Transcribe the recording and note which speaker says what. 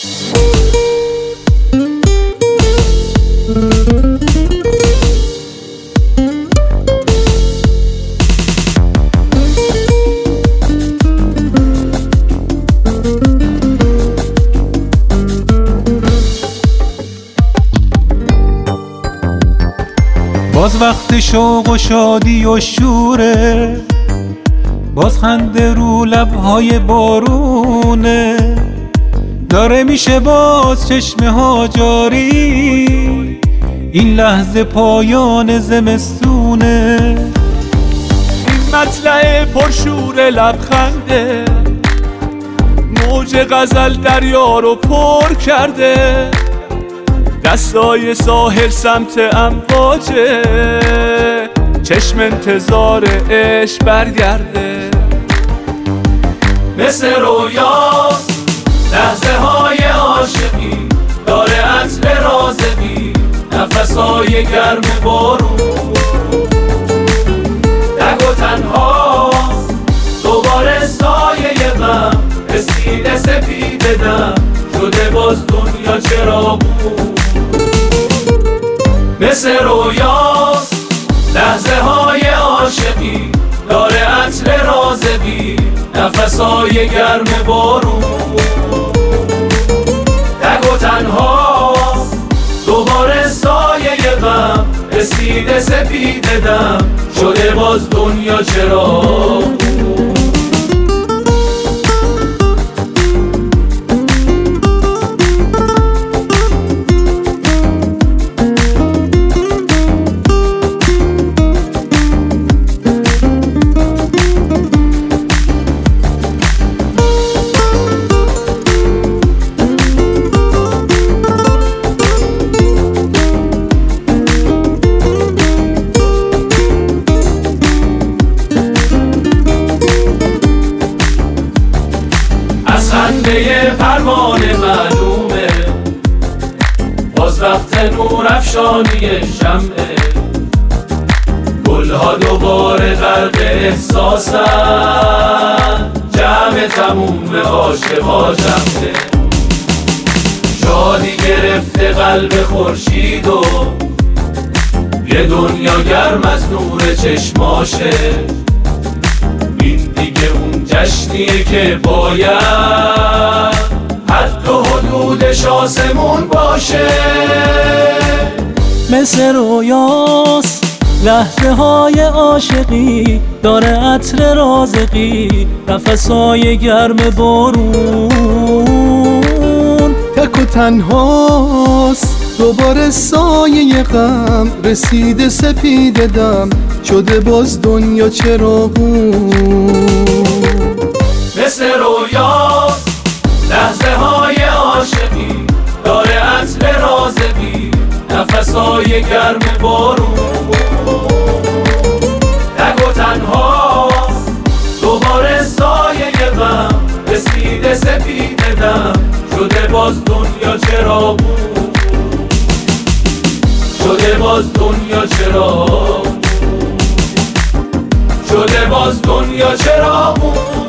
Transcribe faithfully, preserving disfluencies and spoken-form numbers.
Speaker 1: باز وقت شوق و شادی و شوره، باز خنده رو لبهای بارونه، داره میشه باز چشمه ها جاری، این لحظه پایان زمستونه.
Speaker 2: این مطلع پرشور لبخنده، موج غزل دریا رو پر کرده، دستای ساحل سمت امواجه، چشم انتظار عشق برگرده. مثل رویاست لحظه های عاشقی، داره عطر رازقی، نفسای گرم بارون. تک و تنهاست دوباره سایه غم، رسیده سپیده دم، شده باز دنیا چراغون. مثل رویاست لحظه های عاشقی، داره عطر رازقی، نفسای گرم بارون. تک و تنهاست دوباره سایه غم، رسیده سپیده دم، شده باز دنیا چراغون. خنده پروانه معلومه، باز وقت نور افشانی شمعه، گلها دوباره غرق احساسن، جمع تموم عاشقا جمعه. شادی گرفته قلب خورشید و یه دنیا گرم از نور چشماشه، این دیگه اون جشنیه که باید حد و حدودش آسمون باشه.
Speaker 3: مثل رویاست لحظه های عاشقی، داره عطر رازقی، نفسای گرم بارون.
Speaker 4: تک و تنهاست دوباره سایه غم، رسیده سپیده دم، شده باز دنیا چراغون.
Speaker 2: مثل رویاست لحظه های عاشقی، داره عطر رازقی، نفسای گرم بارون. تک و تنهاست دوباره سایه غم، رسیده سپیده دم، شده باز دنیا چراغون. شده باز دنیا چراغون، شده باز دنیا چراغون.